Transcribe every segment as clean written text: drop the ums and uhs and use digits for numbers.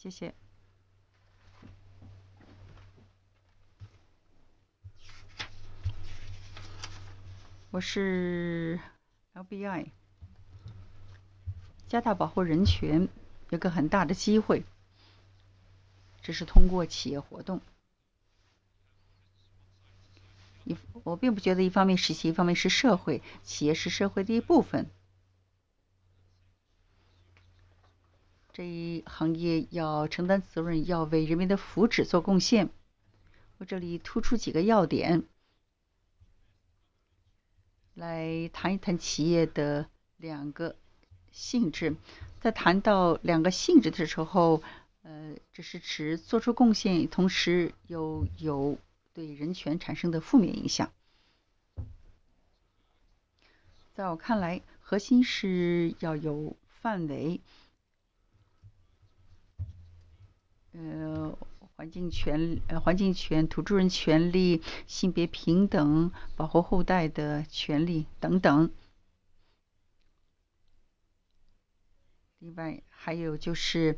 谢谢。我是 LBI， 加大保护人权有个很大的机会，这是通过企业活动。我并不觉得一方面是企业，一方面是社会，企业是社会的一部分。这一行业要承担责任，要为人民的福祉做贡献。我这里突出几个要点，来谈一谈企业的两个性质。在谈到两个性质的时候，这是指做出贡献，同时又有对人权产生的负面影响。在我看来，核心是要有范围，环境权、土著人权利、性别平等、保护后代的权利等等。另外还有就是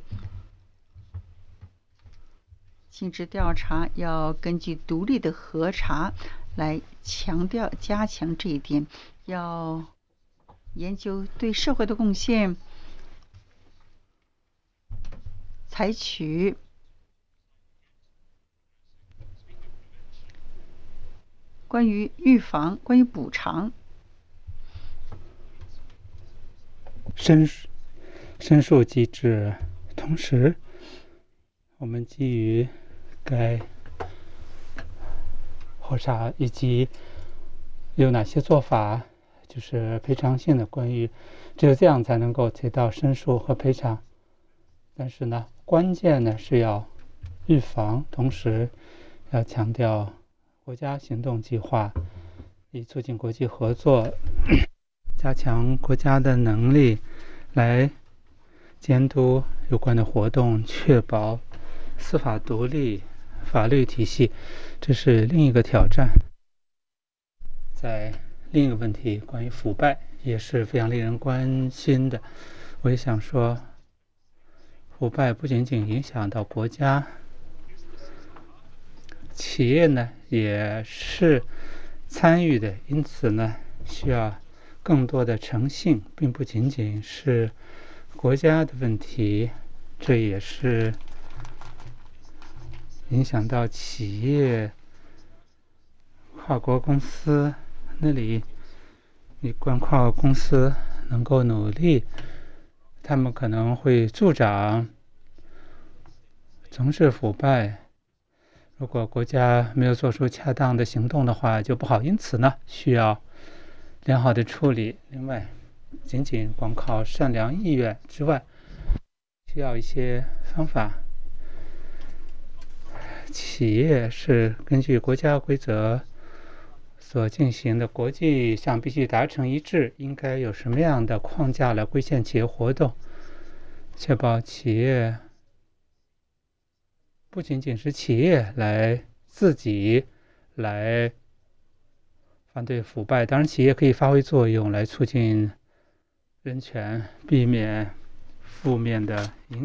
尽职调查要根据独立的核查来加强这一点，要研究对社会的贡献，采取关于预防、关于补偿。 申诉机制，同时我们基于该核查以及有哪些做法，就是赔偿性的，关于只有这样才能够提到申诉和赔偿。但是呢，关键呢是要预防，同时要强调国家行动计划，以促进国际合作，加强国家的能力来监督有关的活动，确保司法独立、法律体系，这是另一个挑战。在另一个问题，关于腐败也是非常令人关心的。我也想说，腐败不仅仅影响到国家，企业呢也是参与的，因此呢需要更多的诚信，并不仅仅是国家的问题，这也是影响到企业、跨国公司那里。你光靠公司能够努力，他们可能会助长从事腐败。如果国家没有做出恰当的行动的话，就不好。因此呢，需要良好的处理。另外，仅仅光靠善良意愿之外，需要一些方法。企业是根据国家规则所进行的，国际上必须达成一致，应该有什么样的框架来规限企业活动，确保企业不仅仅是企业来自己来反对腐败，当然企业可以发挥作用来促进人权，避免负面的影响。